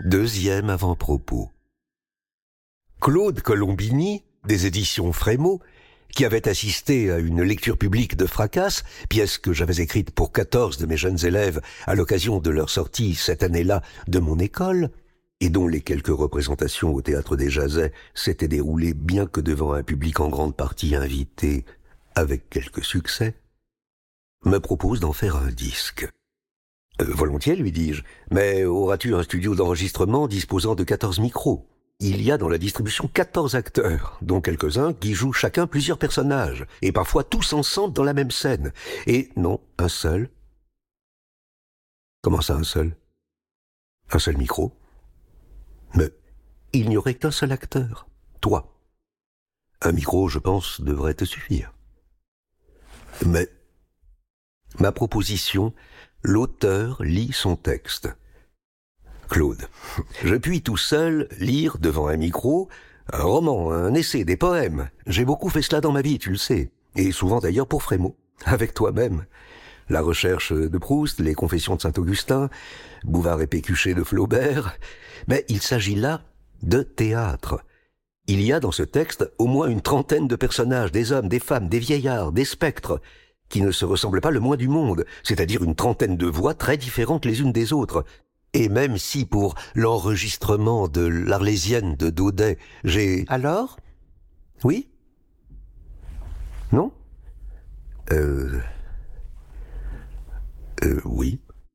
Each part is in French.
Deuxième avant-propos. Claude Colombini, des éditions Frémaux, qui avait assisté à une lecture publique de Fracasse, pièce que j'avais écrite pour 14 de mes jeunes élèves à l'occasion de leur sortie cette année-là de mon école, et dont les quelques représentations au Théâtre des Jazets s'étaient déroulées bien que devant un public en grande partie invité, avec quelques succès, me propose d'en faire un disque. Volontiers, lui dis-je, mais auras-tu un studio d'enregistrement disposant de 14 micros ? Il y a dans la distribution 14 acteurs, dont quelques-uns qui jouent chacun plusieurs personnages, et parfois tous ensemble dans la même scène. Et non, un seul. Comment ça, un seul ? Un seul micro ? Mais il n'y aurait qu'un seul acteur, toi. Un micro, je pense, devrait te suffire. Mais ma proposition, l'auteur lit son texte. Claude, je puis tout seul lire devant un micro un roman, un essai, des poèmes. J'ai beaucoup fait cela dans ma vie, tu le sais. Et souvent d'ailleurs pour Frémaux, avec toi-même. La recherche de Proust, les confessions de Saint-Augustin, Bouvard et Pécuchet de Flaubert. Mais il s'agit là de théâtre. Il y a dans ce texte au moins une trentaine de personnages, des hommes, des femmes, des vieillards, des spectres, qui ne se ressemblent pas le moins du monde, c'est-à-dire une trentaine de voix très différentes les unes des autres. Et même si pour l'enregistrement de l'Arlésienne de Daudet, j'ai... Alors ? Oui ? Non ? Oui.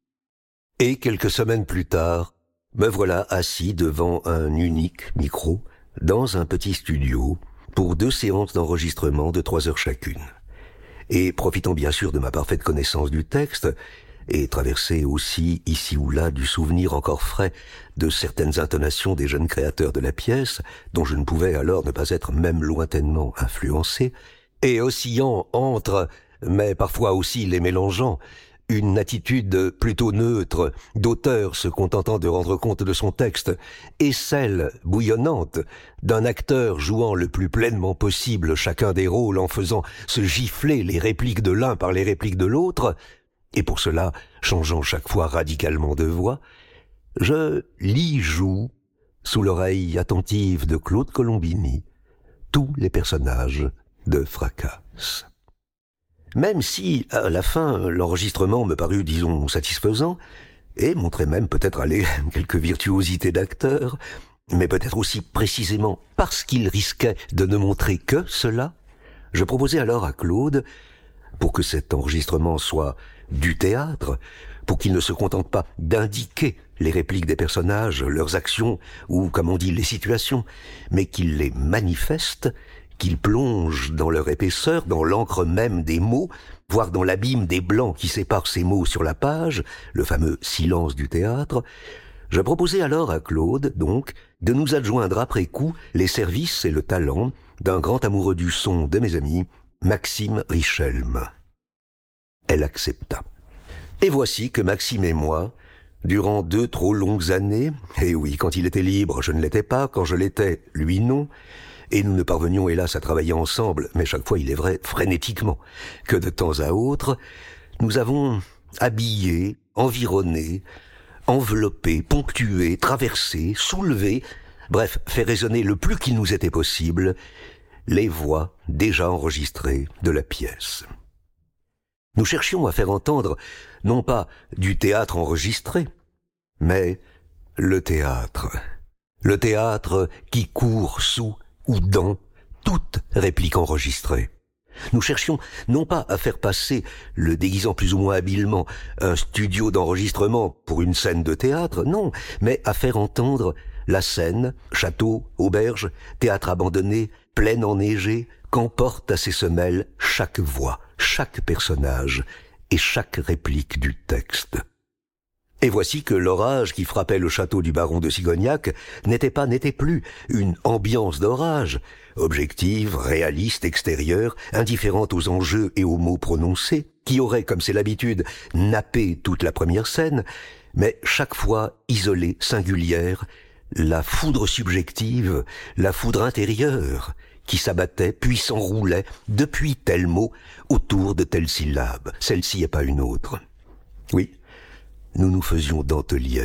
Et quelques semaines plus tard, me voilà assis devant un unique micro, dans un petit studio, pour 2 séances d'enregistrement de 3 heures chacune. Et profitant bien sûr de ma parfaite connaissance du texte, et traversé aussi ici ou là du souvenir encore frais de certaines intonations des jeunes créateurs de la pièce, dont je ne pouvais alors ne pas être même lointainement influencé, et oscillant entre, mais parfois aussi les mélangeant, une attitude plutôt neutre d'auteur se contentant de rendre compte de son texte et celle bouillonnante d'un acteur jouant le plus pleinement possible chacun des rôles en faisant se gifler les répliques de l'un par les répliques de l'autre, et pour cela changeant chaque fois radicalement de voix, je joue sous l'oreille attentive de Claude Colombini tous les personnages de Fracasse. Même si, à la fin, l'enregistrement me parut, disons, satisfaisant, et montrait même peut-être aller quelques virtuosités d'acteur, mais peut-être aussi précisément parce qu'il risquait de ne montrer que cela, je proposai alors à Claude, pour que cet enregistrement soit du théâtre, pour qu'il ne se contente pas d'indiquer les répliques des personnages, leurs actions, ou, comme on dit, les situations, mais qu'il les manifeste, qu'il plonge dans leur épaisseur, dans l'encre même des mots, voire dans l'abîme des blancs qui séparent ces mots sur la page, le fameux silence du théâtre, je proposai alors à Claude, donc, de nous adjoindre après coup les services et le talent d'un grand amoureux du son de mes amis, Maxime Richelme. Elle accepta. Et voici que Maxime et moi, durant 2 trop longues années, et oui, quand il était libre, je ne l'étais pas, quand je l'étais, lui non, et nous ne parvenions hélas à travailler ensemble, mais chaque fois il est vrai frénétiquement, que de temps à autre, nous avons habillé, environné, enveloppé, ponctué, traversé, soulevé, bref, fait résonner le plus qu'il nous était possible, les voix déjà enregistrées de la pièce. Nous cherchions à faire entendre, non pas du théâtre enregistré, mais le théâtre qui court sous ou dans toute réplique enregistrée. Nous cherchions non pas à faire passer, le déguisant plus ou moins habilement, un studio d'enregistrement pour une scène de théâtre, non, mais à faire entendre la scène, château, auberge, théâtre abandonné, plaine enneigée, qu'emporte à ses semelles chaque voix, chaque personnage et chaque réplique du texte. Et voici que l'orage qui frappait le château du baron de Sigognac n'était plus une ambiance d'orage, objective, réaliste, extérieure, indifférente aux enjeux et aux mots prononcés, qui aurait, comme c'est l'habitude, nappé toute la première scène, mais chaque fois isolée, singulière, la foudre subjective, la foudre intérieure, qui s'abattait puis s'enroulait depuis tel mot autour de telle syllabe, celle-ci et pas une autre. Oui, nous nous faisions dentelière.